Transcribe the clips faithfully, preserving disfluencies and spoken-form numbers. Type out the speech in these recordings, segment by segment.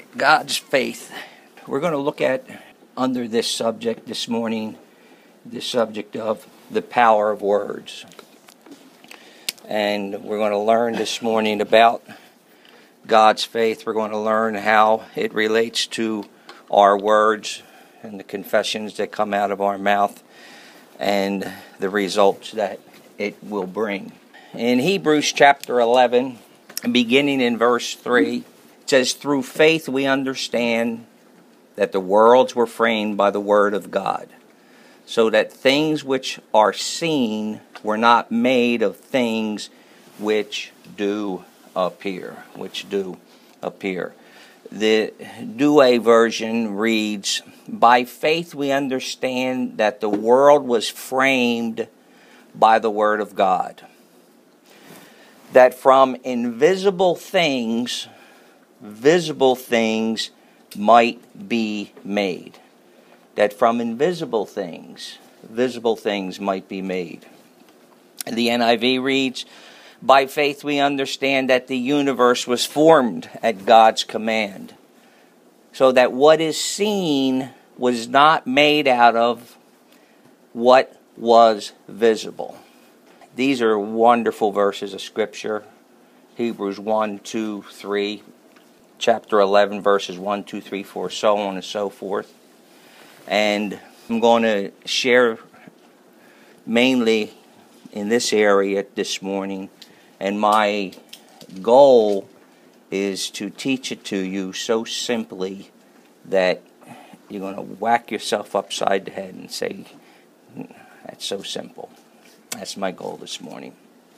God's faith. We're going to look at, under this subject this morning, the subject of the power of words. And we're going to learn this morning about God's faith. We're going to learn how it relates to our words and the confessions that come out of our mouth and the results that it will bring. In Hebrews chapter eleven, beginning in verse three, it says, "Through faith we understand that the worlds were framed by the word of God, so that things which are seen were not made of things which do appear." Which do appear. The Douay version reads, "By faith we understand that the world was framed by the word of God, that from invisible things, visible things might be made." That from invisible things, visible things might be made. And the N I V reads, "By faith we understand that the universe was formed at God's command, so that what is seen was not made out of what was visible." These are wonderful verses of Scripture. Hebrews one, two, three, chapter eleven, verses one, two, three, four, so on and so forth. And I'm going to share mainly in this area this morning, and my goal is to teach it to you so simply that you're going to whack yourself upside the head and say, "That's so simple." That's my goal this morning.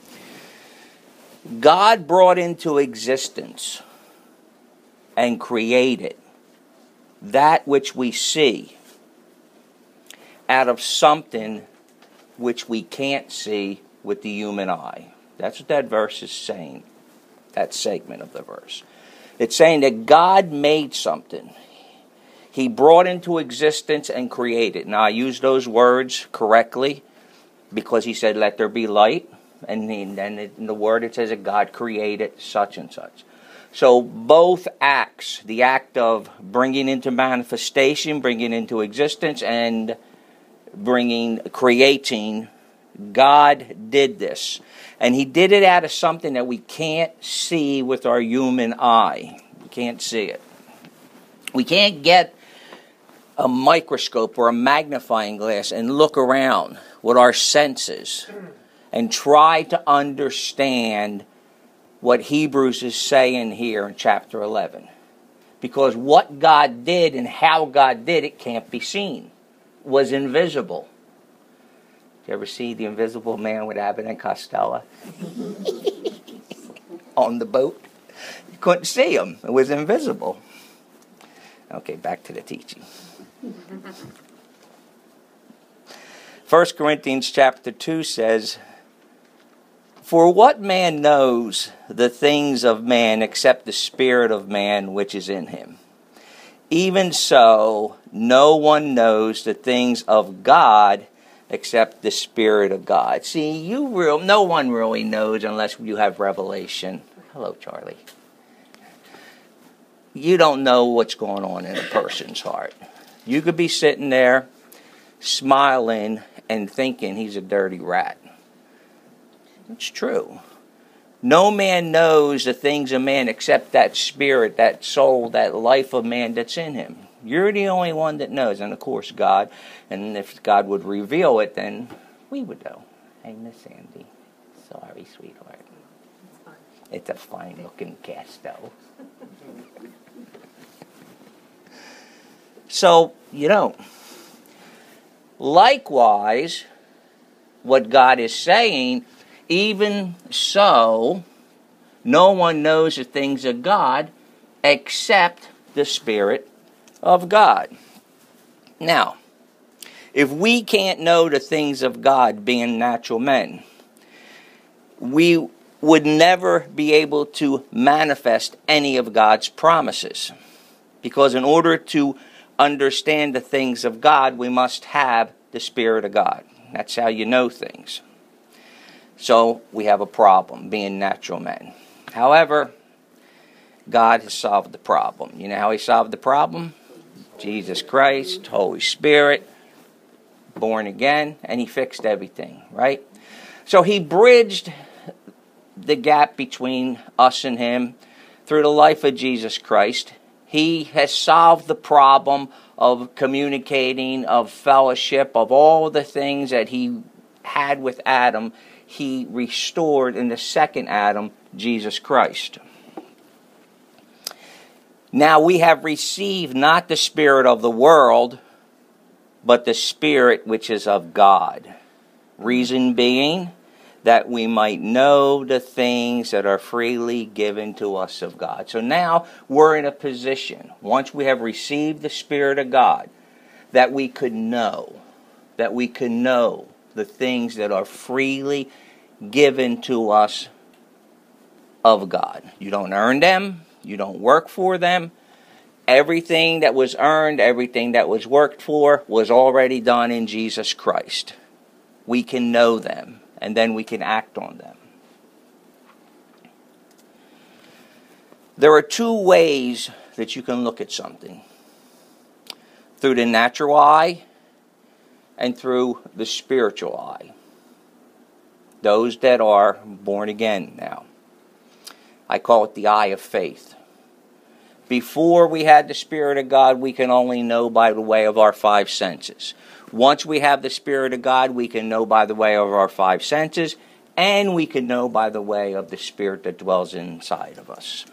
God brought into existence and created that which we see out of something which we can't see with the human eye. That's what that verse is saying, that segment of the verse. It's saying that God made something. He brought into existence and created. Now, I use those words correctly because he said, "Let there be light." And then in the word it says that God created such and such. So both acts, the act of bringing into manifestation, bringing into existence, and bringing, creating, God did this. And he did it out of something that we can't see with our human eye. We can't see it. We can't get a microscope or a magnifying glass and look around with our senses and try to understand what Hebrews is saying here in chapter eleven. Because what God did and how God did it can't be seen. It was invisible. Did you ever see The Invisible Man with Abbott and Costello? On the boat? You couldn't see him. It was invisible. Okay, back to the teaching. First Corinthians chapter two says, "For what man knows the things of man except the spirit of man which is in him? Even so, no one knows the things of God except the Spirit of God." See, you real no one really knows unless you have revelation. Hello, Charlie. You don't know what's going on in a person's heart. You could be sitting there smiling and thinking he's a dirty rat. It's true. No man knows the things of man except that spirit, that soul, that life of man that's in him. You're the only one that knows. And of course God. And if God would reveal it, then we would know. Hey, Miss Sandy. Sorry, sweetheart. It's a fine looking Casto. So, you know. Likewise, what God is saying, even so, no one knows the things of God except the Spirit of God. Now, if we can't know the things of God being natural men, we would never be able to manifest any of God's promises. Because in order to understand the things of God, we must have the Spirit of God. That's how you know things. So we have a problem being natural men. However, God has solved the problem. You know how he solved the problem? Jesus Christ, Holy Spirit, born again, and he fixed everything, right? So he bridged the gap between us and him through the life of Jesus Christ. He has solved the problem of communicating, of fellowship, of all the things that he had with Adam. He restored in the second Adam, Jesus Christ. Now we have received not the spirit of the world, but the Spirit which is of God. Reason being that we might know the things that are freely given to us of God. So now we're in a position, once we have received the Spirit of God, that we could know, that we could know the things that are freely given to us of God. You don't earn them. You don't work for them. Everything that was earned, everything that was worked for, was already done in Jesus Christ. We can know them, and then we can act on them. There are two ways that you can look at something. Through the natural eye and through the spiritual eye. Those that are born again now. I call it the eye of faith. Before we had the Spirit of God, we can only know by the way of our five senses. Once we have the Spirit of God, we can know by the way of our five senses, and we can know by the way of the Spirit that dwells inside of us.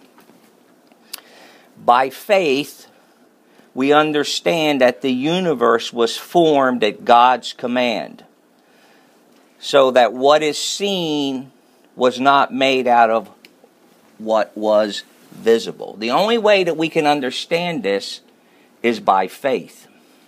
By faith, we understand that the universe was formed at God's command, so that what is seen was not made out of what was visible. The only way that we can understand this is by faith.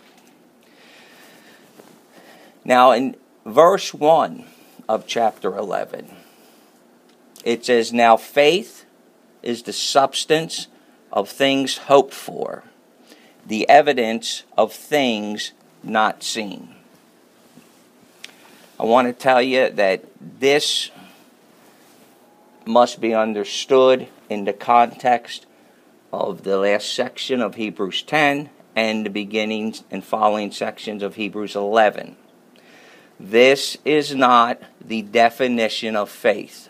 Now in verse one of chapter eleven, it says, "Now faith is the substance of things hoped for, the evidence of things not seen." I want to tell you that this must be understood in the context of the last section of Hebrews ten and the beginnings and following sections of Hebrews eleven. This is not the definition of faith.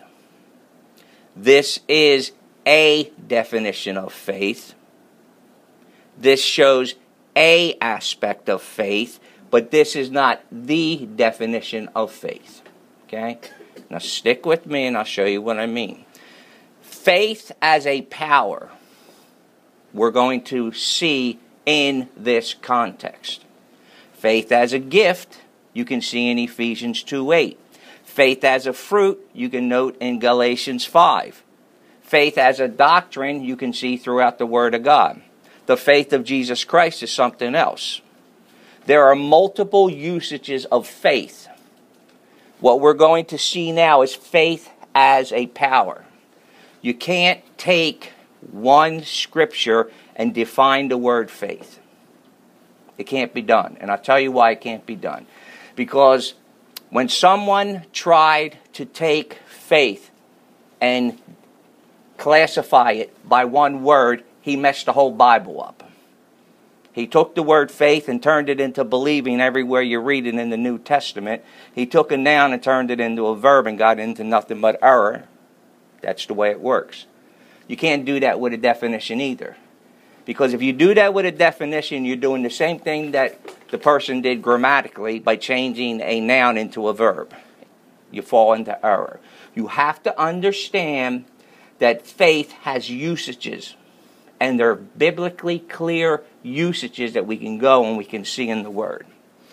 This is a definition of faith. This shows a aspect of faith, but this is not the definition of faith. Okay? Now stick with me and I'll show you what I mean. Faith as a power, we're going to see in this context. Faith as a gift, you can see in Ephesians two eight. Faith as a fruit, you can note in Galatians five. Faith as a doctrine, you can see throughout the Word of God. The faith of Jesus Christ is something else. There are multiple usages of faith. What we're going to see now is faith as a power. You can't take one scripture and define the word faith. It can't be done. And I'll tell you why it can't be done. Because when someone tried to take faith and classify it by one word, he messed the whole Bible up. He took the word faith and turned it into believing everywhere you read it in the New Testament. He took a noun and turned it into a verb and got into nothing but error. That's the way it works. You can't do that with a definition either. Because if you do that with a definition, you're doing the same thing that the person did grammatically by changing a noun into a verb. You fall into error. You have to understand that faith has usages. And they're biblically clear usages that we can go and we can see in the Word.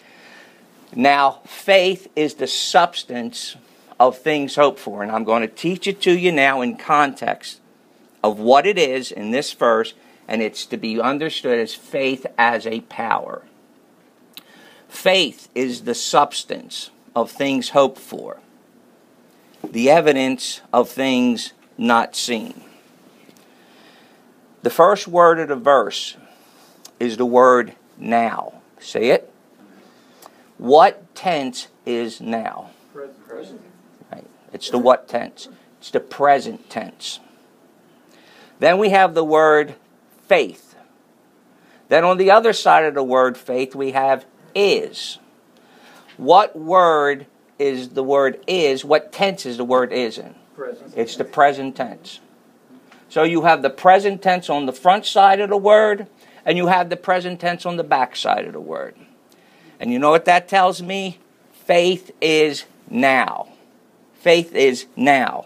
Now, faith is the substance of things hoped for. And I'm going to teach it to you now in context of what it is in this verse. And it's to be understood as faith as a power. Faith is the substance of things hoped for, the evidence of things not seen. The first word of the verse is the word now. Say it. What tense is now? Present. Right. It's the what tense. It's the present tense. Then we have the word faith. Then on the other side of the word faith, we have is. What word is the word is? What tense is the word is in? Present. It's the present tense. So you have the present tense on the front side of the word, and you have the present tense on the back side of the word. And you know what that tells me? Faith is now. Faith is now.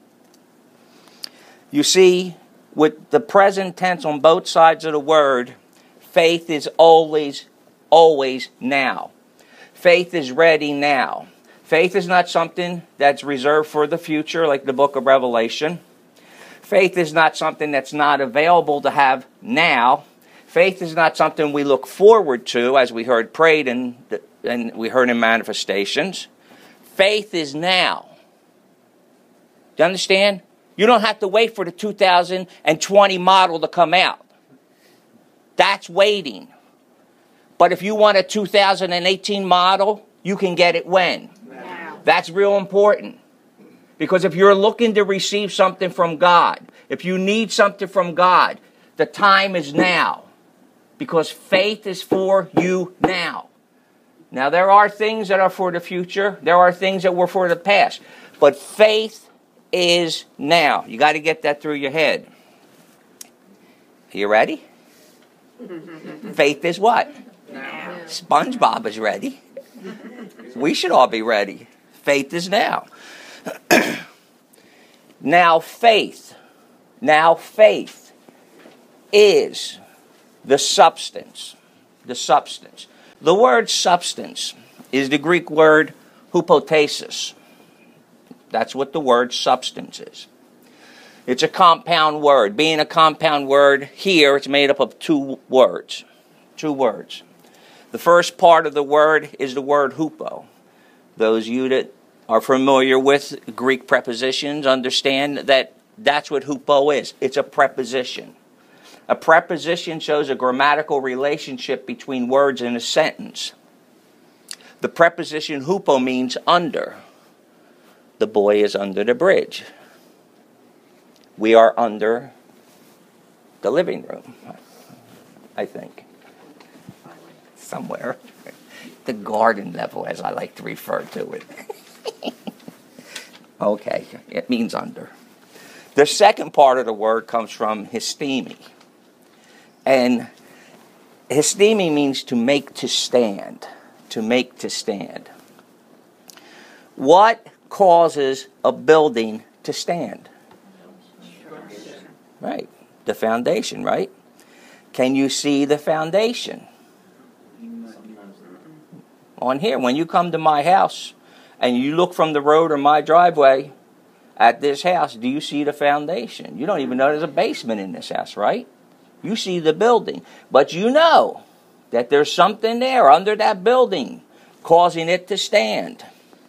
You see, with the present tense on both sides of the word, faith is always, always now. Faith is ready now. Faith is not something that's reserved for the future, like the book of Revelation. Faith is not something that's not available to have now. Faith is not something we look forward to, as we heard prayed and, and we heard in manifestations. Faith is now. Do you understand? You don't have to wait for the two thousand twenty model to come out. That's waiting. But if you want a two thousand eighteen model, you can get it when? Now. That's real important. Because if you're looking to receive something from God, if you need something from God, the time is now. Because faith is for you now. Now, there are things that are for the future. There are things that were for the past. But faith is now. You got to get that through your head. Are you ready? Faith is what? Now. SpongeBob is ready. We should all be ready. Faith is now. Now faith. Now faith is the substance. The substance. The word substance is the Greek word hypostasis. That's what the word substance is. It's a compound word. Being a compound word, here it's made up of two words. Two words. The first part of the word is the word hupo. Those of you that are familiar with Greek prepositions understand that that's what hupo is. It's a preposition. A preposition shows a grammatical relationship between words in a sentence. The preposition hupo means under. The boy is under the bridge. We are under the living room, I think. Somewhere. The garden level, as I like to refer to it. Okay, it means under. The second part of the word comes from histemi. And histemi means to make to stand. To make to stand. What causes a building to stand? Right. The foundation, right? Can you see the foundation? On here, when you come to my house and you look from the road or my driveway at this house, do you see the foundation? You don't even know there's a basement in this house, right? You see the building. But you know that there's something there under that building causing it to stand.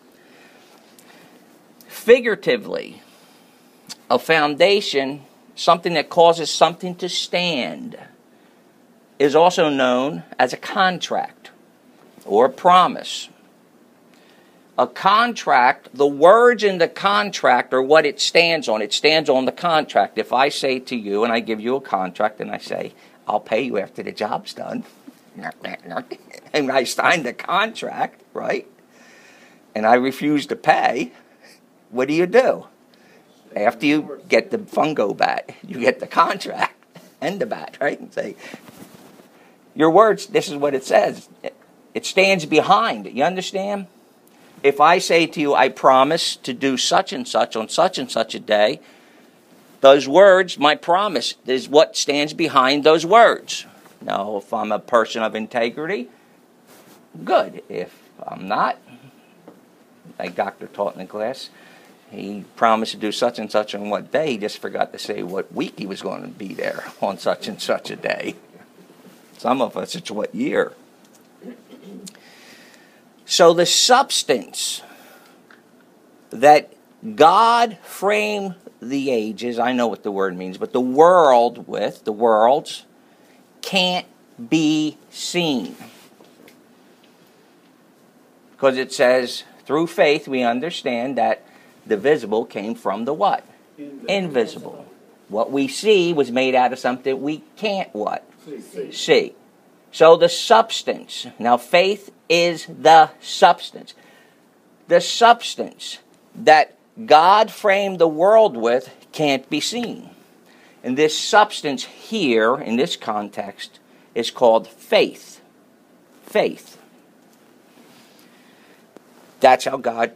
Figuratively, a foundation, something that causes something to stand, is also known as a contract or a promise. A contract, the words in the contract are what it stands on. It stands on the contract. If I say to you, and I give you a contract, and I say, I'll pay you after the job's done, and I sign the contract, right? And I refuse to pay, what do you do? After you get the fungo bat, you get the contract and the bat, right? And say, your words, this is what it says. It stands behind it. You understand? If I say to you, I promise to do such and such on such and such a day, those words, my promise, is what stands behind those words. Now, if I'm a person of integrity, good. If I'm not, like Doctor taught in the class, he promised to do such and such on what day. He just forgot to say what week he was going to be there on such and such a day. Some of us, it's what year. So the substance that God framed the ages, I know what the word means, but the world with, the worlds, can't be seen. Because it says, through faith we understand that the visible came from the what? Invisible. Invisible. What we see was made out of something we can't what? See. See. So the substance. Now faith is the substance. The substance that God framed the world with can't be seen. And this substance here, in this context, is called faith. Faith. That's how God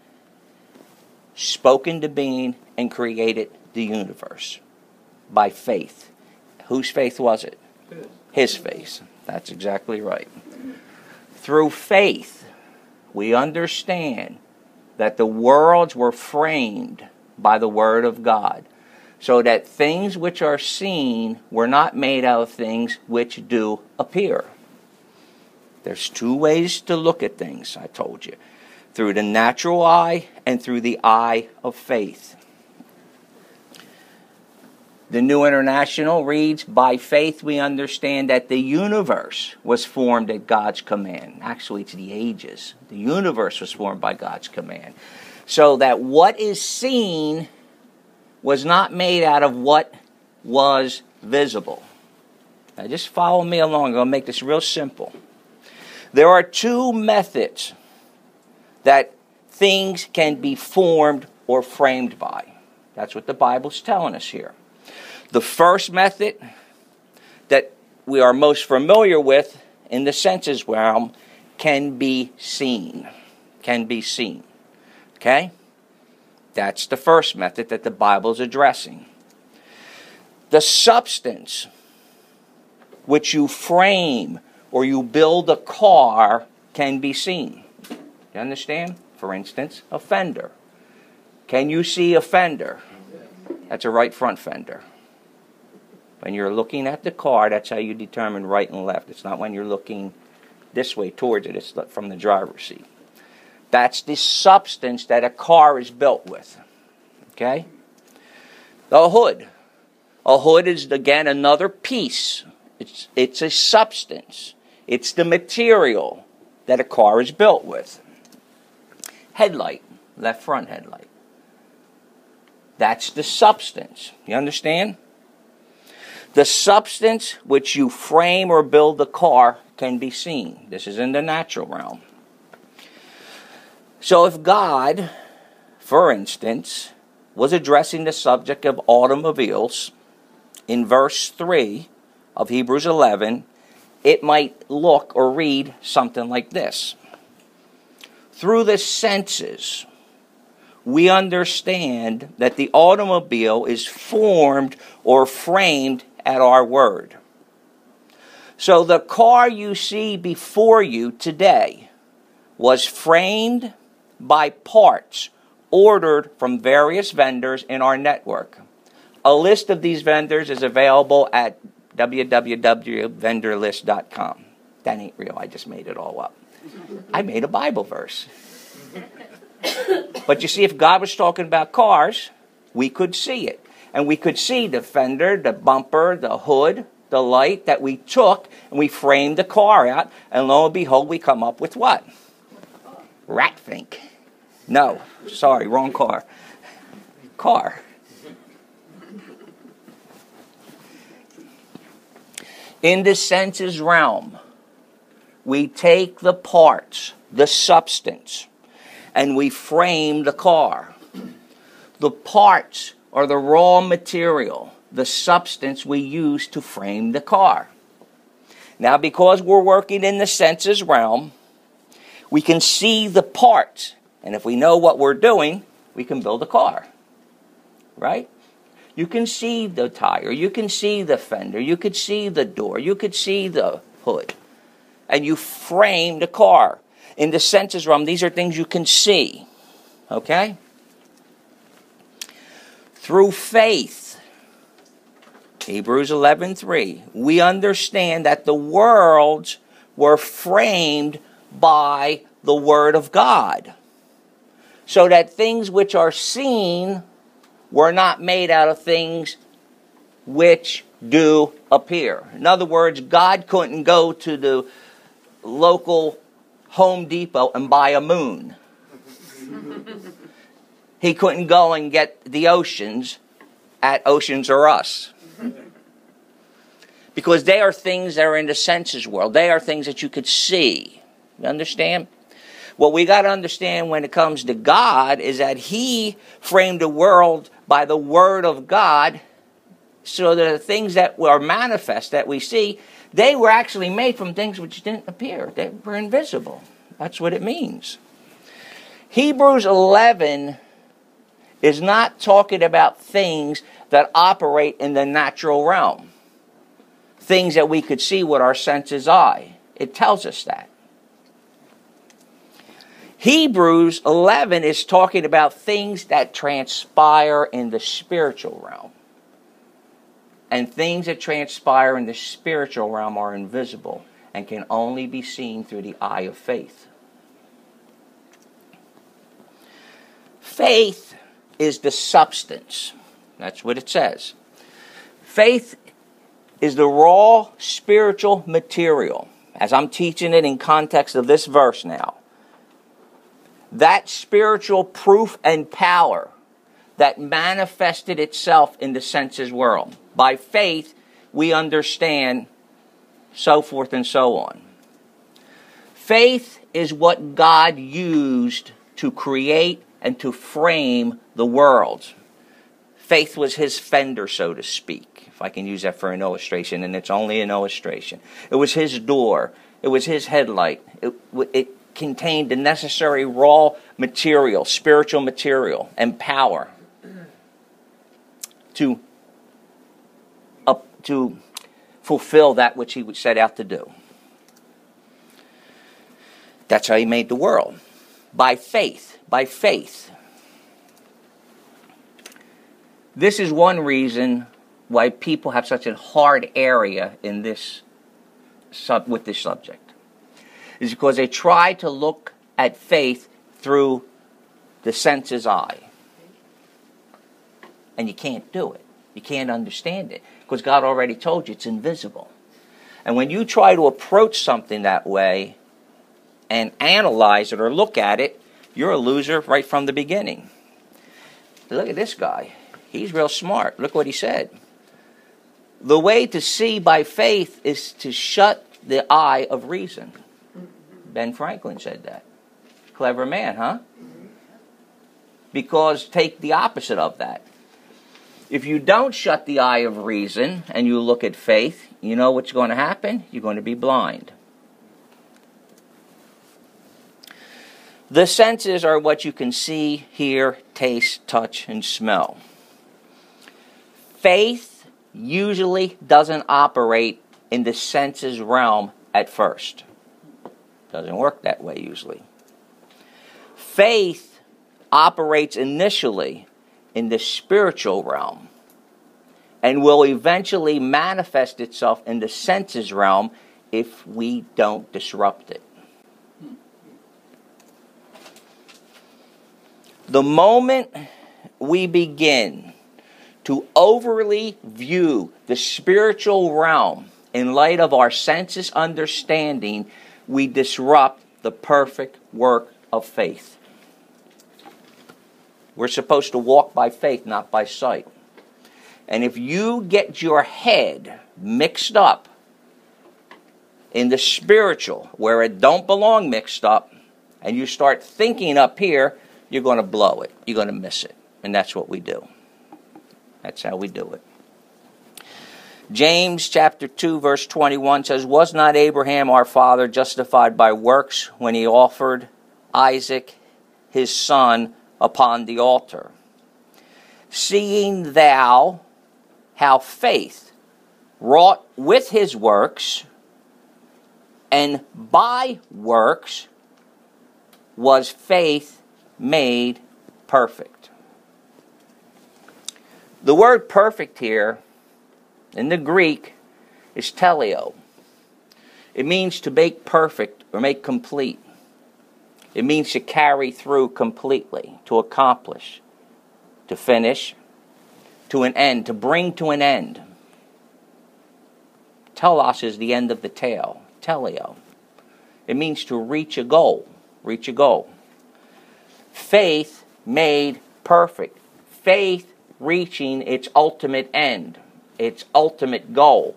spoke into being and created the universe. By faith. Whose faith was it? His faith. That's exactly right. Through faith, we understand that the worlds were framed by the Word of God, so that things which are seen were not made out of things which do appear. There's two ways to look at things, I told you. Through the natural eye and through the eye of faith. The New International reads, by faith we understand that the universe was formed at God's command. Actually, it's the ages. The universe was formed by God's command. So that what is seen was not made out of what was visible. Now just follow me along. I'm going to make this real simple. There are two methods that things can be formed or framed by. That's what the Bible's telling us here. The first method that we are most familiar with in the senses realm can be seen. Can be seen. Okay? That's the first method that the Bible is addressing. The substance which you frame or you build a car can be seen. You understand? For instance, a fender. Can you see a fender? That's a right front fender. When you're looking at the car, that's how you determine right and left. It's not when you're looking this way towards it. It's from the driver's seat. That's the substance that a car is built with. Okay? The hood. A hood is, again, another piece. It's, it's a substance. It's the material that a car is built with. Headlight. Left front headlight. That's the substance. You understand? The substance which you frame or build the car can be seen. This is in the natural realm. So if God, for instance, was addressing the subject of automobiles, in verse three of Hebrews eleven, it might look or read something like this. Through the senses, we understand that the automobile is formed or framed at our word. So the car you see before you today was framed by parts ordered from various vendors in our network. A list of these vendors is available at w w w dot vendor list dot com. That ain't real. I just made it all up. I made a Bible verse. But you see, if God was talking about cars, we could see it. And we could see the fender, the bumper, the hood, the light that we took, and we framed the car out, and lo and behold, we come up with what? Ratfink. No, sorry, wrong car. Car. In the senses realm, we take the parts, the substance, and we frame the car. The parts are the raw material, the substance we use to frame the car. Now, because we're working in the senses realm, we can see the parts. And if we know what we're doing, we can build a car. Right? You can see the tire. You can see the fender. You could see the door. You could see the hood. And you frame the car. In the senses realm, these are things you can see. Okay? Through faith, Hebrews eleven three, we understand that the worlds were framed by the Word of God, so that things which are seen were not made out of things which do appear. In other words, God couldn't go to the local Home Depot and buy a moon. He couldn't go and get the oceans at oceans or us. Because they are things that are in the senses world. They are things that you could see. You understand? What we got to understand when it comes to God is that He framed the world by the Word of God, so that the things that are manifest, that we see, they were actually made from things which didn't appear. They were invisible. That's what it means. Hebrews eleven is not talking about things that operate in the natural realm. Things that we could see with our senses eye. It tells us that. Hebrews eleven is talking about things that transpire in the spiritual realm. And things that transpire in the spiritual realm are invisible and can only be seen through the eye of faith. Faith is the substance. That's what it says. Faith is the raw spiritual material, as I'm teaching it in context of this verse now. That spiritual proof and power that manifested itself in the senses world. By faith, we understand so forth and so on. Faith is what God used to create and to frame the world. Faith was His fender, so to speak, if I can use that for an illustration, and it's only an illustration. It was His door. It was His headlight. It, it contained the necessary raw material, spiritual material, and power to, uh, to fulfill that which He set out to do. That's how He made the world. By faith. By faith. This is one reason why people have such a hard area in this sub, with this subject. Is because they try to look at faith through the senses eye. And you can't do it. You can't understand it. Because God already told you it's invisible. And when you try to approach something that way and analyze it or look at it, you're a loser right from the beginning. Look at this guy. He's real smart. Look what he said. The way to see by faith is to shut the eye of reason. Ben Franklin said that. Clever man, huh? Because take the opposite of that. If you don't shut the eye of reason and you look at faith, you know what's going to happen? You're going to be blind. The senses are what you can see, hear, taste, touch, and smell. Faith usually doesn't operate in the senses realm at first. Doesn't work that way usually. Faith operates initially in the spiritual realm and will eventually manifest itself in the senses realm if we don't disrupt it. The moment we begin to overly view the spiritual realm in light of our senses understanding, we disrupt the perfect work of faith. We're supposed to walk by faith, not by sight. And if you get your head mixed up in the spiritual, where it don't belong mixed up, and you start thinking up here, you're going to blow it. You're going to miss it. And that's what we do. That's how we do it. James chapter two verse twenty-one says, "Was not Abraham our father justified by works when he offered Isaac his son upon the altar? Seeing thou how faith wrought with his works, and by works was faith made perfect." The word perfect here in the Greek is teleo. It means to make perfect or make complete. It means to carry through completely, to accomplish, to finish, to an end, to bring to an end. Telos is the end of the tail. Teleo. It means to reach a goal. Reach a goal. Faith made perfect. Faith reaching its ultimate end, its ultimate goal.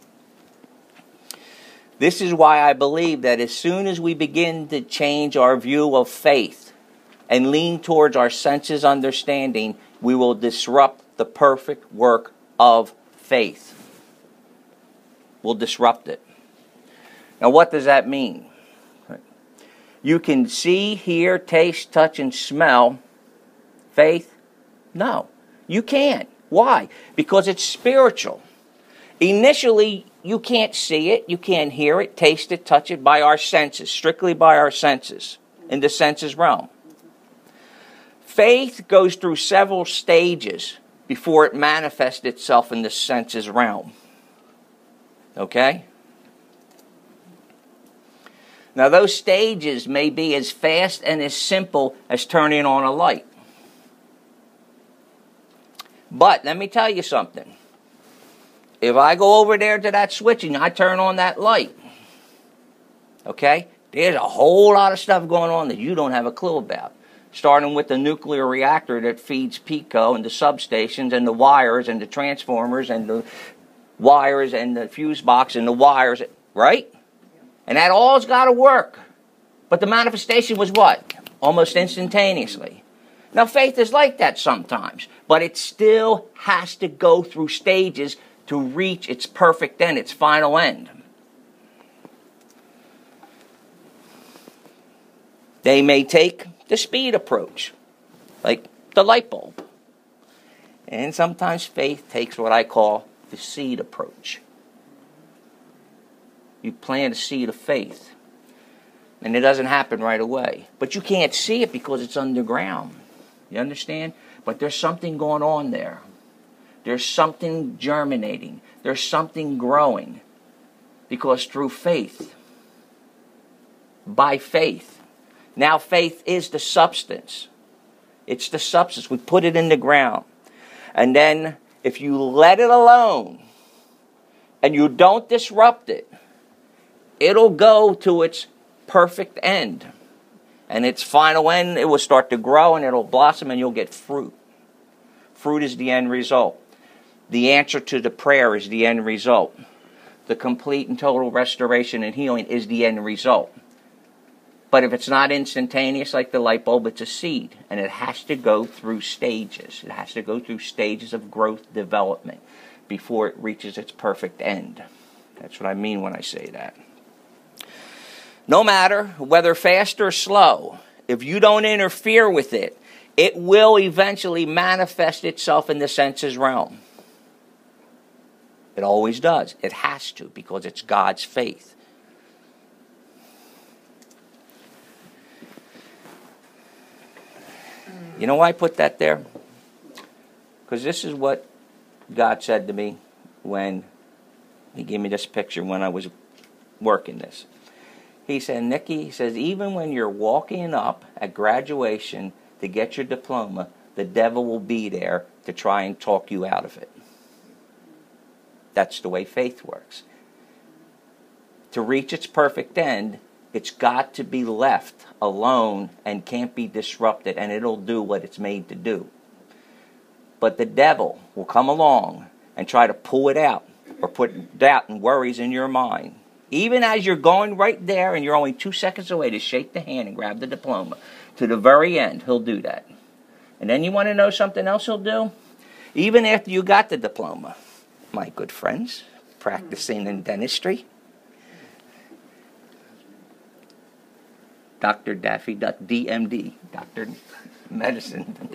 This is why I believe that as soon as we begin to change our view of faith and lean towards our senses understanding, we will disrupt the perfect work of faith. We'll disrupt it. Now, what does that mean? You can see, hear, taste, touch, and smell faith? No, you can't. Why? Because it's spiritual. Initially, you can't see it, you can't hear it, taste it, touch it by our senses, strictly by our senses, in the senses realm. Faith goes through several stages before it manifests itself in the senses realm. Okay? Now, those stages may be as fast and as simple as turning on a light. But let me tell you something. If I go over there to that switch and I turn on that light, okay, there's a whole lot of stuff going on that you don't have a clue about. Starting with the nuclear reactor that feeds PECO and the substations and the wires and the transformers and the wires and the fuse box and the wires, right? And that all's got to work. But the manifestation was what? Almost instantaneously. Now, faith is like that sometimes, but it still has to go through stages to reach its perfect end, its final end. They may take the speed approach, like the light bulb. And sometimes faith takes what I call the seed approach. You plant a seed of faith, and it doesn't happen right away. But you can't see it because it's underground. You understand? But there's something going on there. There's something germinating. There's something growing. Because through faith, by faith, now faith is the substance. It's the substance. We put it in the ground. And then if you let it alone and you don't disrupt it, it'll go to its perfect end. And its final end, it will start to grow and it'll blossom and you'll get fruit. Fruit is the end result. The answer to the prayer is the end result. The complete and total restoration and healing is the end result. But if it's not instantaneous like the light bulb, it's a seed. And it has to go through stages. It has to go through stages of growth, development, before it reaches its perfect end. That's what I mean when I say that. No matter whether fast or slow, if you don't interfere with it, it will eventually manifest itself in the senses realm. It always does. It has to, because it's God's faith. You know why I put that there? Because this is what God said to me when He gave me this picture when I was working this. He said, Nicky, he says, even when you're walking up at graduation to get your diploma, the devil will be there to try and talk you out of it. That's the way faith works. To reach its perfect end, it's got to be left alone and can't be disrupted, and it'll do what it's made to do. But the devil will come along and try to pull it out or put doubt and worries in your mind. Even as you're going right there and you're only two seconds away to shake the hand and grab the diploma, to the very end, he'll do that. And then you want to know something else he'll do? Even after you got the diploma, my good friends, practicing in dentistry, Doctor Daffy, D M D, Doctor Medicine.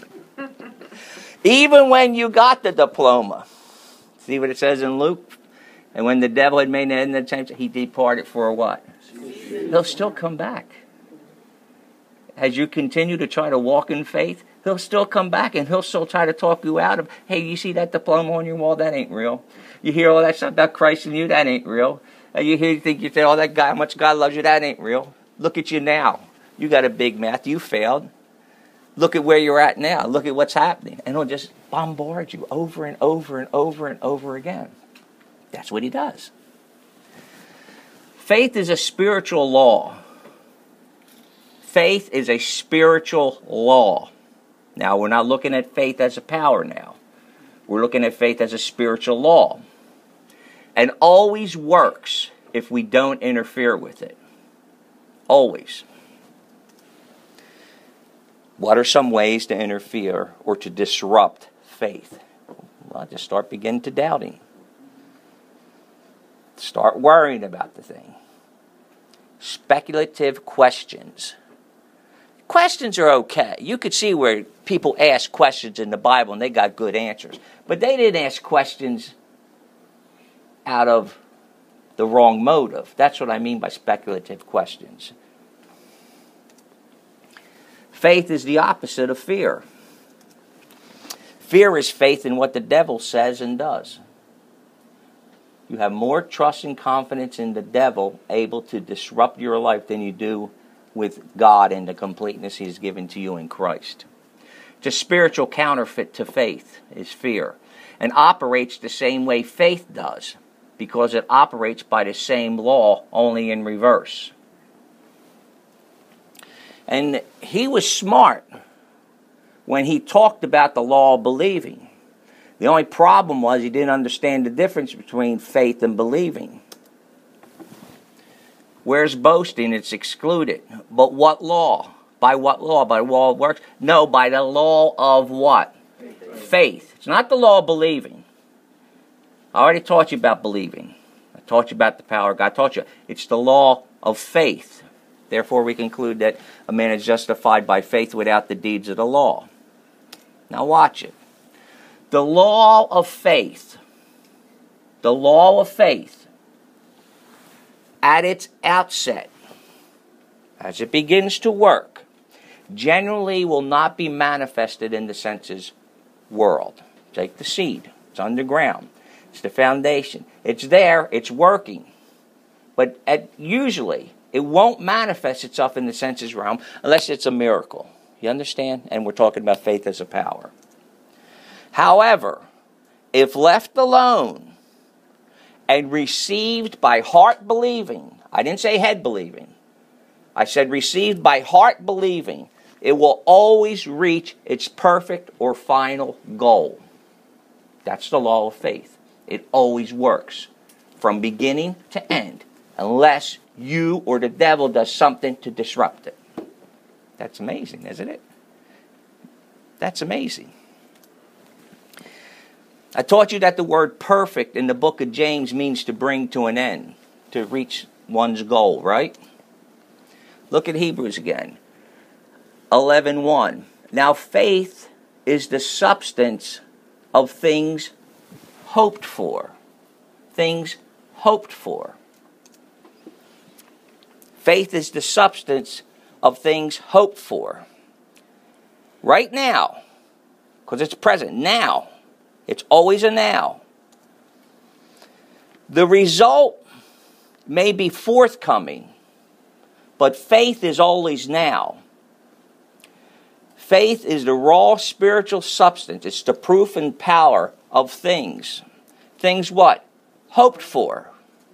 Even when you got the diploma, see what it says in Luke? And when the devil had made an end of the change, he departed for a what? He'll still come back. As you continue to try to walk in faith, he'll still come back and he'll still try to talk you out of, hey, you see that diploma on your wall? That ain't real. You hear all that stuff about Christ in you? That ain't real. And you hear, you think you say, oh, that guy, how much God loves you? That ain't real. Look at you now. You got a big math. You failed. Look at where you're at now. Look at what's happening. And he'll just bombard you over and over and over and over again. That's what he does. Faith is a spiritual law. Faith is a spiritual law. Now, we're not looking at faith as a power now. We're looking at faith as a spiritual law. And always works if we don't interfere with it. Always. What are some ways to interfere or to disrupt faith? Well, just start beginning to doubting. Start worrying about the thing. Speculative questions. Questions are okay. You could see where people ask questions in the Bible and they got good answers. But they didn't ask questions out of the wrong motive. That's what I mean by speculative questions. Faith is the opposite of fear. Fear is faith in what the devil says and does. You have more trust and confidence in the devil able to disrupt your life than you do with God and the completeness He's given to you in Christ. The spiritual counterfeit to faith is fear, and operates the same way faith does, because it operates by the same law, only in reverse. And he was smart when he talked about the law of believing. The only problem was he didn't understand the difference between faith and believing. Where's boasting? It's excluded. But what law? By what law? By the law of works? No, by the law of what? Faith. Faith. It's not the law of believing. I already taught you about believing. I taught you about the power of God. I taught you. It's the law of faith. Therefore, we conclude that a man is justified by faith without the deeds of the law. Now watch it. The law of faith. The law of faith. At its outset, as it begins to work, generally will not be manifested in the senses world. Take the seed. It's underground. It's the foundation. It's there. It's working. But at, usually, it won't manifest itself in the senses realm unless it's a miracle. You understand? And we're talking about faith as a power. However, if left alone and received by heart believing, I didn't say head believing, I said received by heart believing, it will always reach its perfect or final goal. That's the law of faith. It always works from beginning to end unless you or the devil does something to disrupt it. That's amazing, isn't it? That's amazing. I taught you that the word perfect in the book of James means to bring to an end, to reach one's goal, right? Look at Hebrews again. eleven one. Now faith is the substance of things hoped for. Things hoped for. Faith is the substance of things hoped for. Right now, because it's present, now. It's always a now. The result may be forthcoming, but faith is always now. Faith is the raw spiritual substance. It's the proof and power of things. Things what? Hoped for.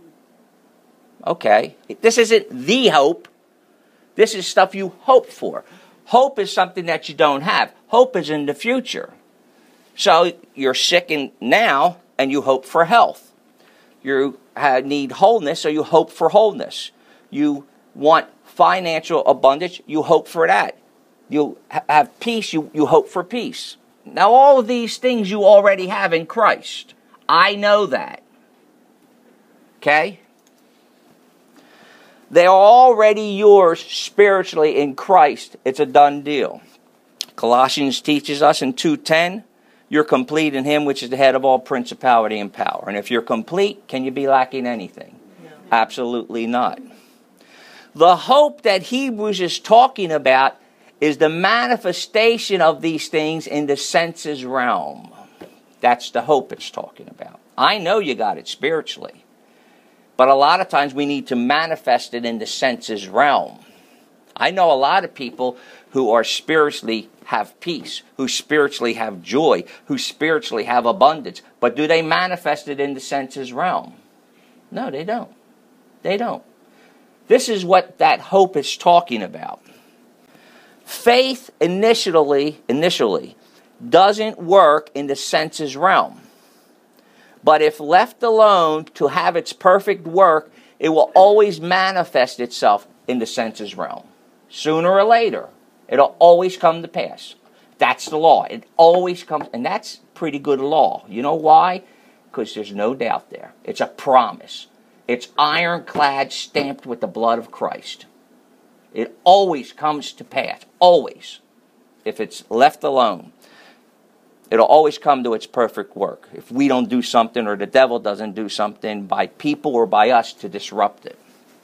Okay. This isn't the hope. This is stuff you hope for. Hope is something that you don't have. Hope is in the future. So you're sick in now and you hope for health. You need wholeness, so you hope for wholeness. You want financial abundance, you hope for that. You have peace, you, you hope for peace. Now all of these things you already have in Christ. I know that. Okay? They are already yours spiritually in Christ. It's a done deal. Colossians teaches us in two ten, you're complete in Him which is the head of all principality and power. And if you're complete, can you be lacking anything? No. Absolutely not. The hope that Hebrews is talking about is the manifestation of these things in the senses realm. That's the hope it's talking about. I know you got it spiritually. But a lot of times we need to manifest it in the senses realm. I know a lot of people who are spiritually have peace, who spiritually have joy, who spiritually have abundance. But do they manifest it in the senses realm? No, they don't. They don't. This is what that hope is talking about. Faith initially, initially doesn't work in the senses realm. But if left alone to have its perfect work, it will always manifest itself in the senses realm. Sooner or later, it'll always come to pass. That's the law. It always comes, and that's pretty good law. You know why? Because there's no doubt there. It's a promise. It's ironclad, stamped with the blood of Christ. It always comes to pass. Always. If it's left alone. It'll always come to its perfect work. If we don't do something, or the devil doesn't do something by people or by us to disrupt it.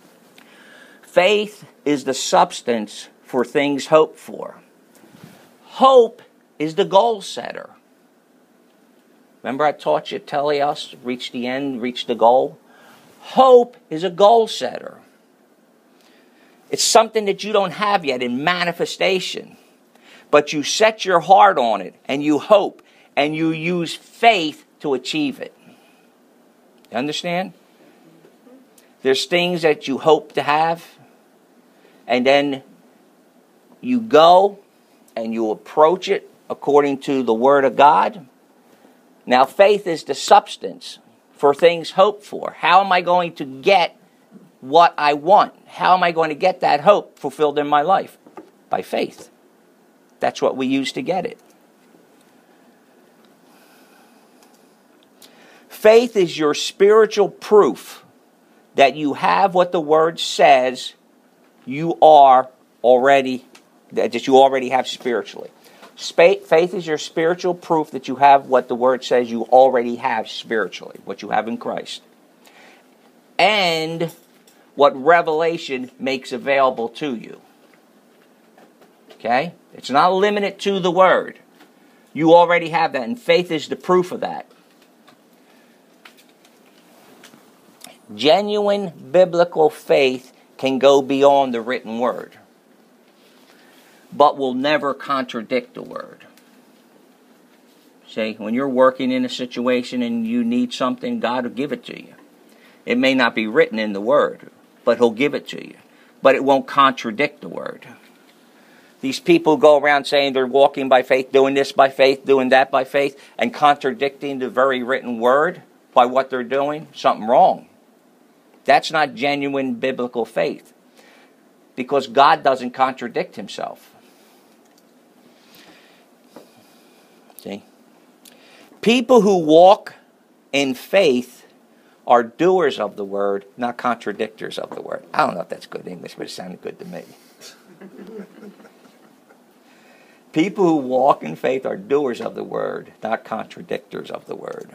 Faith is the substance for things hoped for. Hope is the goal setter. Remember I taught you teleos, reach the end, reach the goal? Hope is a goal setter. It's something that you don't have yet in manifestation. But you set your heart on it, and you hope, and you use faith to achieve it. You understand? There's things that you hope to have, and then you go and you approach it according to the Word of God. Now, faith is the substance for things hoped for. How am I going to get what I want? How am I going to get that hope fulfilled in my life? By faith. That's what we use to get it. Faith is your spiritual proof that you have what the Word says you are already, that you already have spiritually. Faith is your spiritual proof that you have what the Word says you already have spiritually, what you have in Christ. And what revelation makes available to you. Okay? It's not limited to the Word. You already have that, and faith is the proof of that. Genuine biblical faith can go beyond the written Word, but will never contradict the Word. See, when you're working in a situation and you need something, God will give it to you. It may not be written in the Word, but He'll give it to you. But it won't contradict the Word. These people go around saying they're walking by faith, doing this by faith, doing that by faith, and contradicting the very written Word by what they're doing. Something wrong. That's not genuine biblical faith, because God doesn't contradict Himself. See? People who walk in faith are doers of the Word, not contradictors of the Word. I don't know if that's good English, but it sounded good to me. People who walk in faith are doers of the Word, not contradictors of the Word.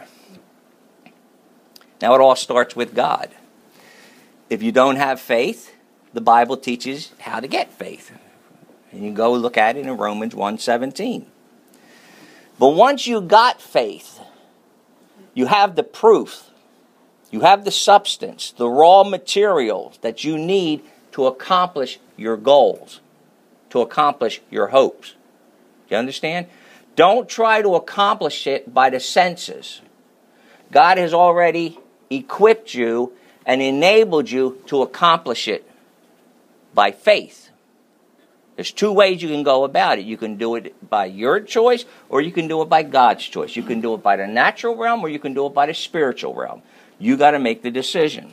Now it all starts with God. If you don't have faith, the Bible teaches how to get faith. And you go look at it in Romans one seventeen. But once you got faith, you have the proof, you have the substance, the raw materials that you need to accomplish your goals, to accomplish your hopes. You understand? Don't try to accomplish it by the senses. God has already equipped you and enabled you to accomplish it by faith. There's two ways you can go about it. You can do it by your choice, or you can do it by God's choice. You can do it by the natural realm, or you can do it by the spiritual realm. You got to make the decision.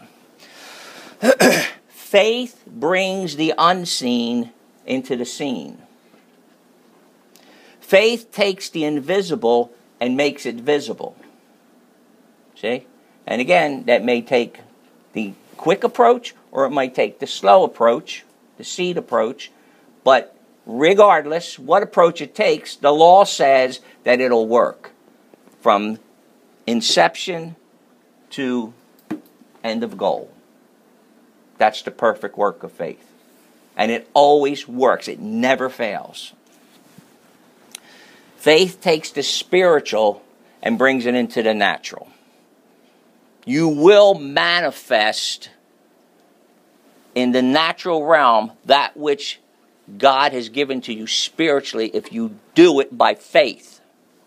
Faith brings the unseen into the seen. Faith takes the invisible and makes it visible. See? And again, that may take the quick approach, or it might take the slow approach, the seed approach. But regardless what approach it takes, the law says that it'll work from inception to end of goal. That's the perfect work of faith. And it always works. It never fails. Faith takes the spiritual and brings it into the natural. You will manifest in the natural realm that which God has given to you spiritually if you do it by faith.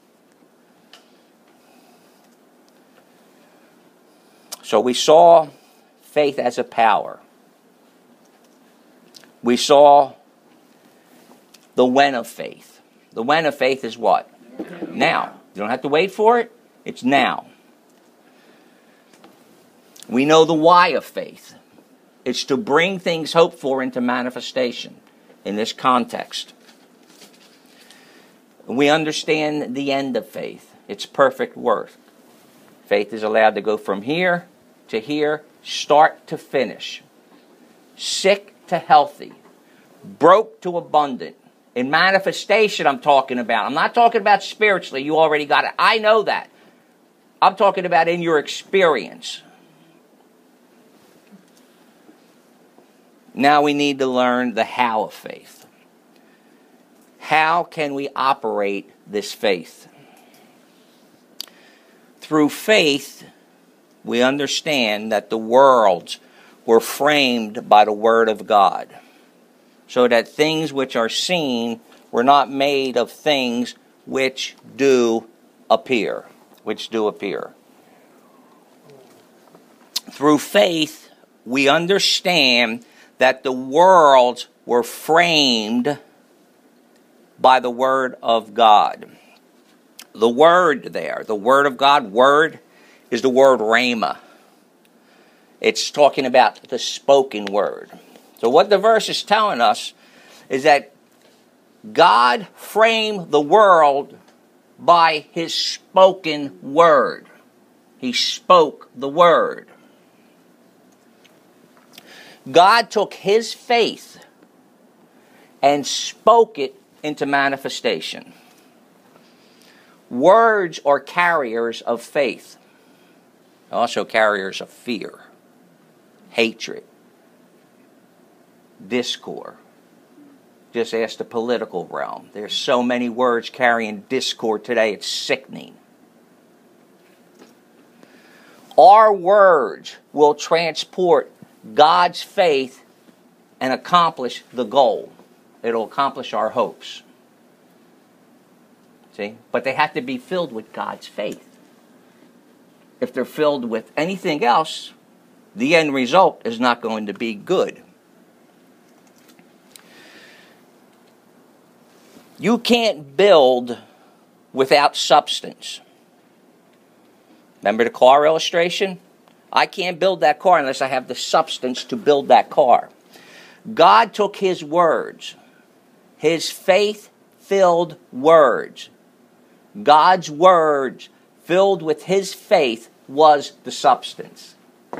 So we saw faith as a power. We saw The when of faith. The when of faith is what? Now. You don't have to wait for it. It's now. We know the why of faith. It's to bring things hoped for into manifestation in this context. We understand the end of faith. Its perfect work. Faith is allowed to go from here to here, start to finish. Sick to healthy. Broke to abundant. In manifestation, I'm talking about. I'm not talking about spiritually. You already got it. I know that. I'm talking about in your experience. Now we need to learn the how of faith. How can we operate this faith? Through faith, we understand that the worlds were framed by the Word of God, so that things which are seen were not made of things which do appear. Which do appear. Through faith, we understand that the worlds were framed by the Word of God. The Word there, the Word of God, Word is the word rhema. It's talking about the spoken word. So what the verse is telling us is that God framed the world by His spoken word. He spoke the word. God took His faith and spoke it into manifestation. Words are carriers of faith. Also carriers of fear, hatred, discord. Just ask the political realm. There's so many words carrying discord today, it's sickening. Our words will transport God's faith and accomplish the goal. It'll accomplish our hopes. See? But they have to be filled with God's faith. If they're filled with anything else, the end result is not going to be good. You can't build without substance. Remember the car illustration? I can't build that car unless I have the substance to build that car. God took His words, His faith-filled words. God's words filled with His faith was the substance.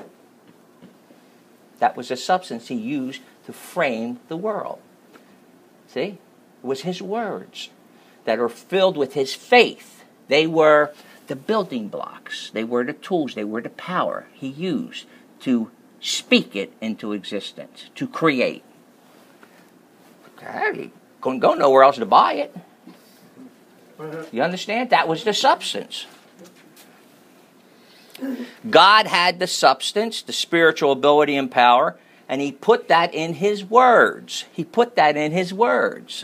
That was the substance He used to frame the world. See? It was His words that are filled with His faith. They were the building blocks. They were the tools. They were the power He used to speak it into existence, to create. Okay, you couldn't go nowhere else to buy it. You understand? That was the substance. God had the substance, the spiritual ability and power, and He put that in His words. He put that in His words.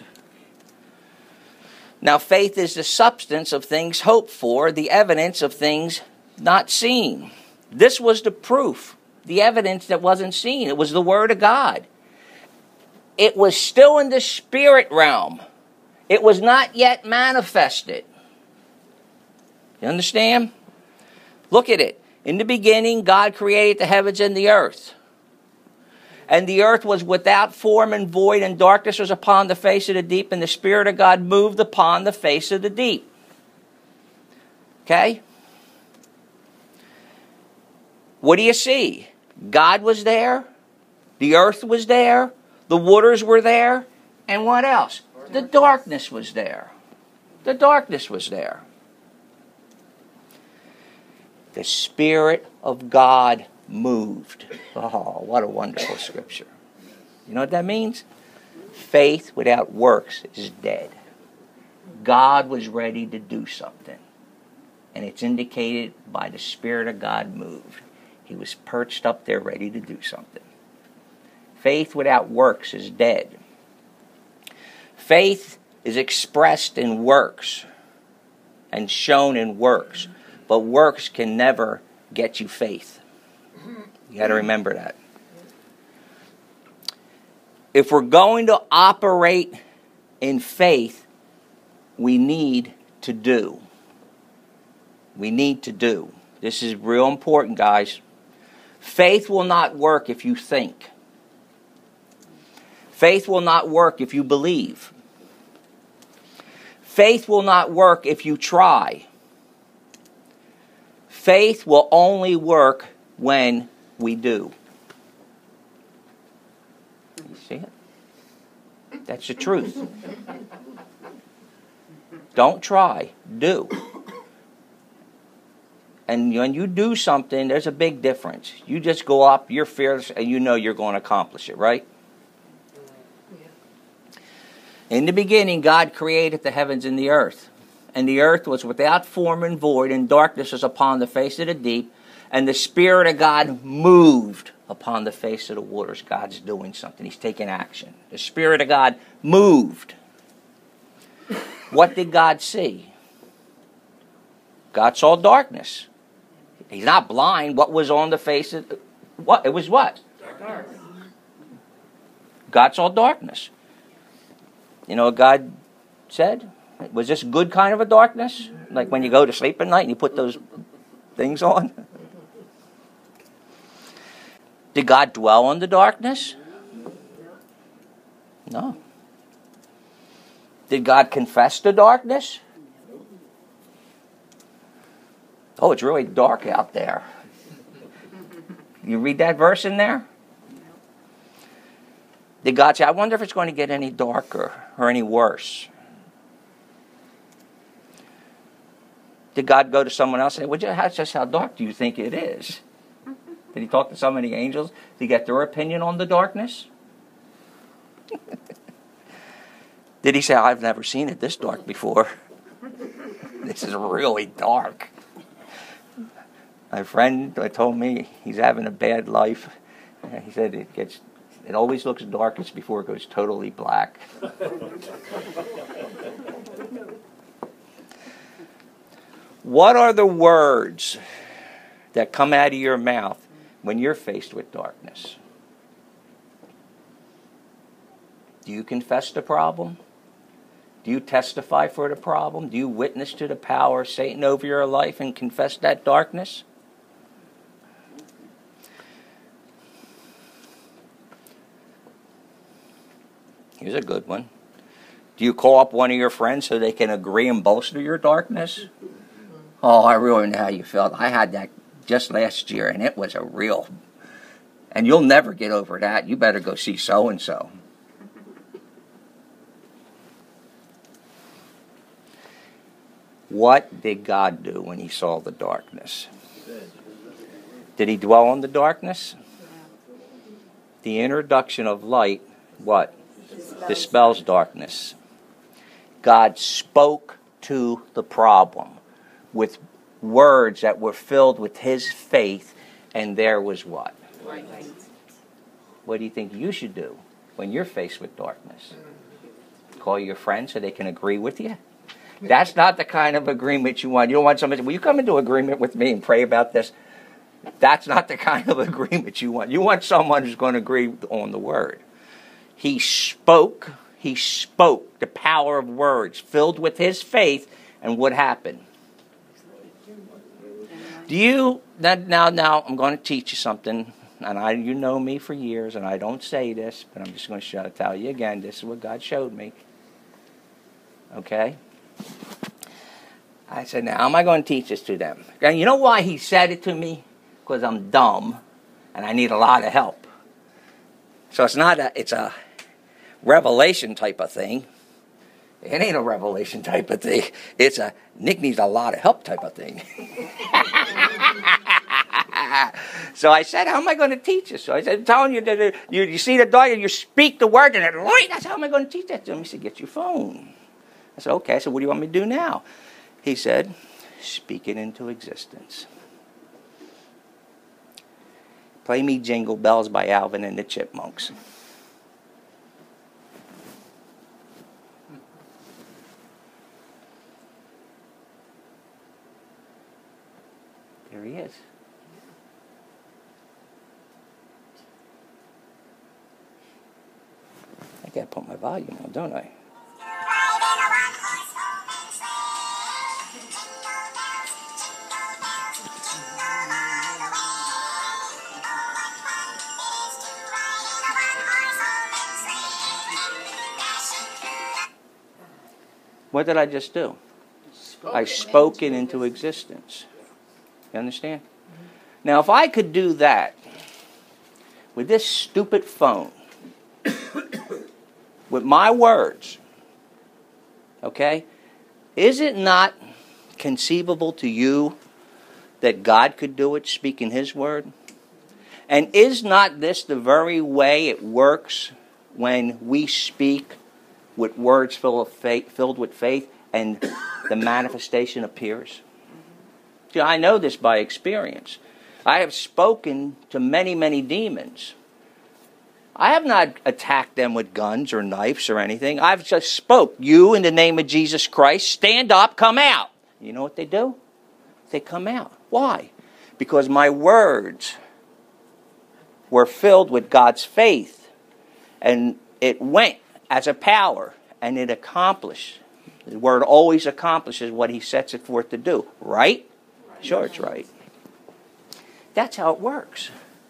Now, faith is the substance of things hoped for, the evidence of things not seen. This was the proof, the evidence that wasn't seen. It was the Word of God. It was still in the spirit realm. It was not yet manifested. You understand? Look at it. In the beginning, God created the heavens and the earth. And the earth was without form and void, and darkness was upon the face of the deep, and the Spirit of God moved upon the face of the deep. Okay? What do you see? God was there. The earth was there. The waters were there. And what else? The darkness was there. The darkness was there. The Spirit of God moved. Oh, what a wonderful scripture. You know what that means? Faith without works is dead. God was ready to do something. And it's indicated by the Spirit of God moved. He was perched up there ready to do something. Faith without works is dead. Faith is expressed in works and shown in works. But works can never get you faith. You got to remember that. If we're going to operate in faith, we need to do. We need to do. This is real important, guys. Faith will not work if you think. Faith will not work if you believe. Faith will not work if you try. Faith will only work when we do. You see it? That's the truth. Don't try. Do. And when you do something, there's a big difference. You just go up, you're fearless, and you know you're going to accomplish it, right? In the beginning, God created the heavens and the earth. And the earth was without form and void, and darkness was upon the face of the deep. And the Spirit of God moved upon the face of the waters. God's doing something. He's taking action. The Spirit of God moved. What did God see? God saw darkness. He's not blind. What was on the face of... What? It was what? Dark. God saw darkness. You know what God said? Was this good kind of a darkness? Like when you go to sleep at night and you put those things on? Did God dwell in the darkness? No. Did God confess the darkness? Oh, it's really dark out there. You read that verse in there? Did God say, I wonder if it's going to get any darker or any worse? Did God go to someone else and say, well, that's just how dark do you think it is? Did he talk to so many angels to get their opinion on the darkness? Did he say, I've never seen it this dark before? This is really dark. My friend told me he's having a bad life. He said it gets, it always looks darkest before it goes totally black. What are the words that come out of your mouth when you're faced with darkness? Do you confess the problem? Do you testify for the problem? Do you witness to the power of Satan over your life and confess that darkness? Here's a good one. Do you call up one of your friends so they can agree and bolster your darkness? Oh, I really know how you felt. I had that just last year, and it was a real... And you'll never get over that. You better go see so-and-so. What did God do when he saw the darkness? Did he dwell on the darkness? The introduction of light, what? Dispels darkness. God spoke to the problem with words that were filled with his faith, and there was what? Light. What do you think you should do when you're faced with darkness? Call your friends so they can agree with you? That's not the kind of agreement you want. You don't want somebody to say, will you come into agreement with me and pray about this? That's not the kind of agreement you want. You want someone who's going to agree on the word. He spoke, he spoke the power of words filled with his faith, and what happened? Do you, now, now, I'm going to teach you something, and I, you know me for years, and I don't say this, but I'm just going to show, tell you again, this is what God showed me. Okay? I said, now, how am I going to teach this to them? And you know why he said it to me? Because I'm dumb, and I need a lot of help. So it's not a, it's a revelation type of thing. It ain't a revelation type of thing. It's a, Nick needs a lot of help type of thing. So I said, how am I going to teach this? So I said, I'm telling you, that you, you see the dog, and you speak the word, and it, I said, how am I going to teach that to him? He said, get your phone. I said, okay. I said, what do you want me to do now? He said, speak it into existence. Play me Jingle Bells by Alvin and the Chipmunks. There he is. I gotta put my volume on, don't I? What did I just do? I spoke it into existence. You understand? Now, if I could do that with this stupid phone, with my words, okay, is it not conceivable to you that God could do it, speaking His word? And is not this the very way it works when we speak with words filled, of faith, filled with faith and the manifestation appears? See, I know this by experience. I have spoken to many, many demons. I have not attacked them with guns or knives or anything. I've just spoke, you in the name of Jesus Christ, stand up, come out. You know what they do? They come out. Why? Because my words were filled with God's faith, and it went as a power, and it accomplished. The word always accomplishes what He sets it forth to do. Right? Sure, it's right. That's how it works.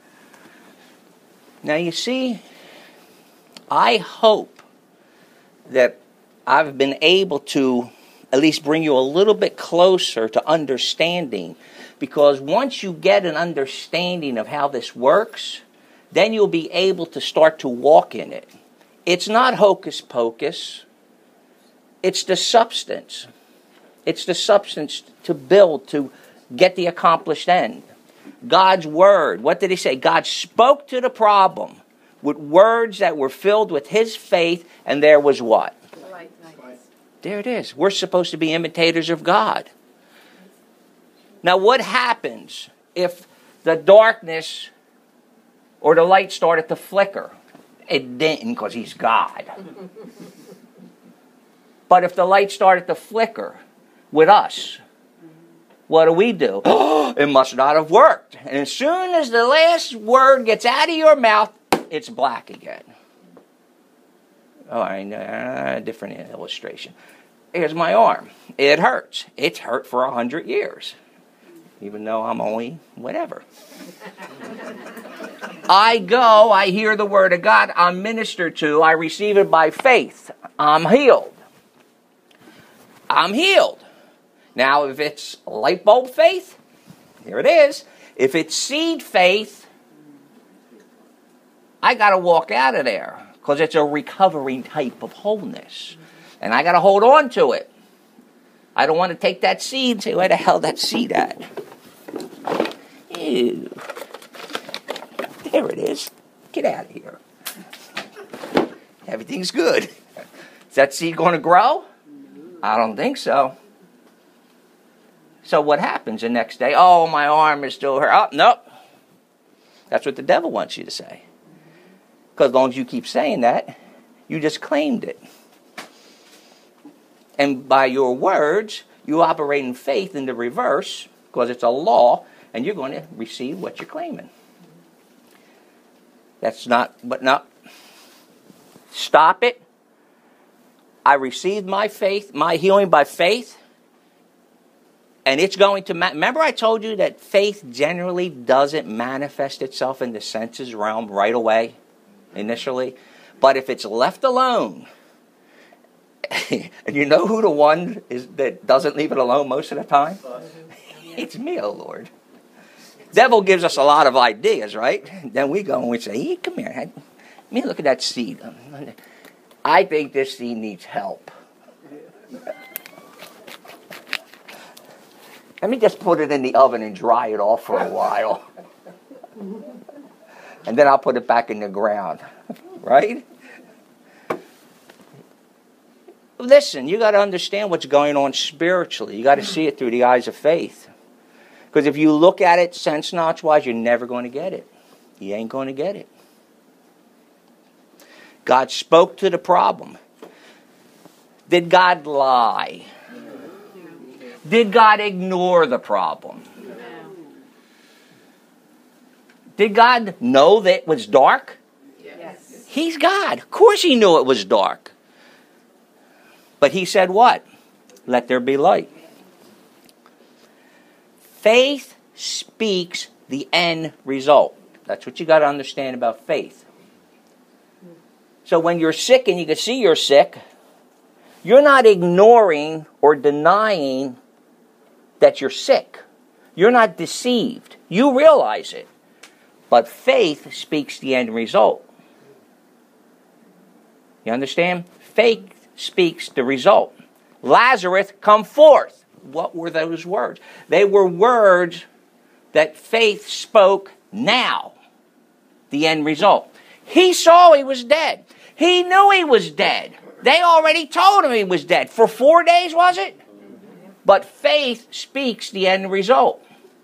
Now, you see, I hope that I've been able to at least bring you a little bit closer to understanding, because once you get an understanding of how this works, then you'll be able to start to walk in it. It's not hocus pocus. It's the substance. It's the substance to build, to get the accomplished end. God's word. What did He say? God spoke to the problem with words that were filled with His faith, and there was what? Light. There it is. We're supposed to be imitators of God. Now, what happens if the darkness or the light started to flicker? It didn't, because He's God. But if the light started to flicker with us, what do we do? Oh, it must not have worked. And as soon as the last word gets out of your mouth, it's black again. Oh, I know, uh, different illustration. Here's my arm. It hurts. It's hurt for a hundred years. Even though I'm only whatever. I go, I hear the word of God, I'm ministered to, I receive it by faith. I'm healed. I'm healed. Now, if it's light bulb faith, here it is. If it's seed faith, I got to walk out of there, because it's a recovering type of wholeness. And I got to hold on to it. I don't want to take that seed and say, where the hell that seed at? Ew. There it is. Get out of here. Everything's good. Is that seed going to grow? I don't think so. So what happens the next day? Oh, my arm is still hurt. Oh, nope. That's what the devil wants you to say. Because as long as you keep saying that, you just claimed it. And by your words, you operate in faith in the reverse, because it's a law, and you're going to receive what you're claiming. That's not, but not. Stop it. I received my faith, my healing by faith. And it's going to, ma- remember I told you that faith generally doesn't manifest itself in the senses realm right away, initially. But if it's left alone, and you know who the one is that doesn't leave it alone most of the time? It's me, oh Lord. Devil gives us a lot of ideas, right? Then we go and we say, hey, come here. Let me look at that seed. I think this seed needs help. Let me just put it in the oven and dry it off for a while. And then I'll put it back in the ground. Right? Listen, you got to understand what's going on spiritually. You got to see it through the eyes of faith. Because if you look at it sense knowledge-wise, you're never going to get it. You ain't going to get it. God spoke to the problem. Did God lie? Did God ignore the problem? Did God know that it was dark? Yes. He's God. Of course He knew it was dark. But He said what? Let there be light. Faith speaks the end result. That's what you got to understand about faith. So when you're sick and you can see you're sick, You're not ignoring or denying that you're sick. You're not deceived. You realize it. But faith speaks the end result. You understand? Faith speaks the result. Lazarus, come forth. What were those words? They were words that faith spoke now. The end result. He saw he was dead. He knew he was dead. They already told him he was dead. For four days, was it? But faith speaks the end result.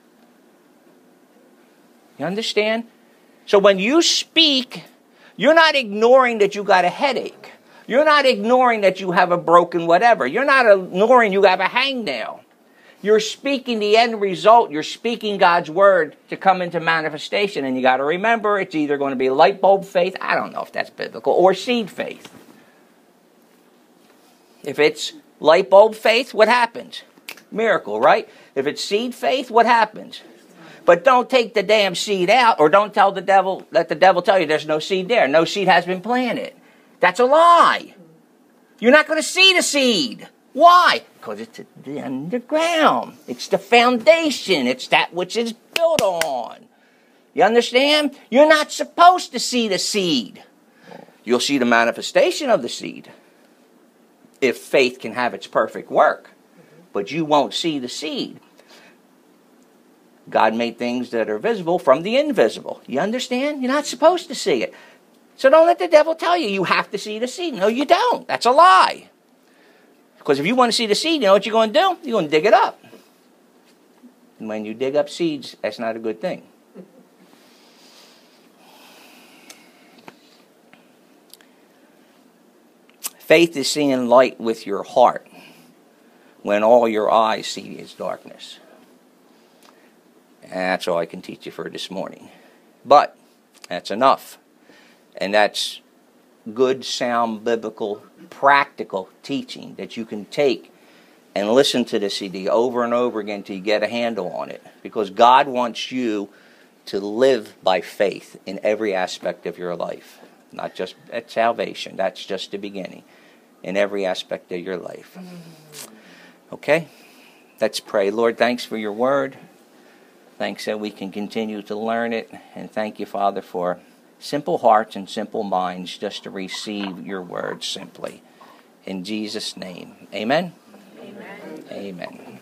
You understand? So when you speak, you're not ignoring that you got a headache. You're not ignoring that you have a broken whatever. You're not ignoring you have a hangnail. You're speaking the end result. You're speaking God's word to come into manifestation. And you got to remember, it's either going to be light bulb faith, I don't know if that's biblical, or seed faith. If it's light bulb faith, what happens? Miracle, right? If it's seed faith, what happens? But don't take the damn seed out, or don't tell the devil, let the devil tell you there's no seed there. No seed has been planted. That's a lie. You're not going to see the seed. Why? Because it's the underground. It's the foundation. It's that which is built on. You understand? You're not supposed to see the seed. You'll see the manifestation of the seed if faith can have its perfect work. But you won't see the seed. God made things that are visible from the invisible. You understand? You're not supposed to see it. So don't let the devil tell you you have to see the seed. No, you don't. That's a lie. Because if you want to see the seed, you know what you're going to do? You're going to dig it up. And when you dig up seeds, that's not a good thing. Faith is seeing light with your heart when all your eyes see is darkness. And that's all I can teach you for this morning. But that's enough. And that's good, sound, biblical, practical teaching that you can take and listen to the C D over and over again till you get a handle on it. Because God wants you to live by faith in every aspect of your life. Not just at salvation. That's just the beginning. In every aspect of your life. Okay? Let's pray. Lord, thanks for your word. Thanks that we can continue to learn it. And thank you, Father, for simple hearts and simple minds just to receive your word simply. In Jesus' name. Amen? Amen. Amen.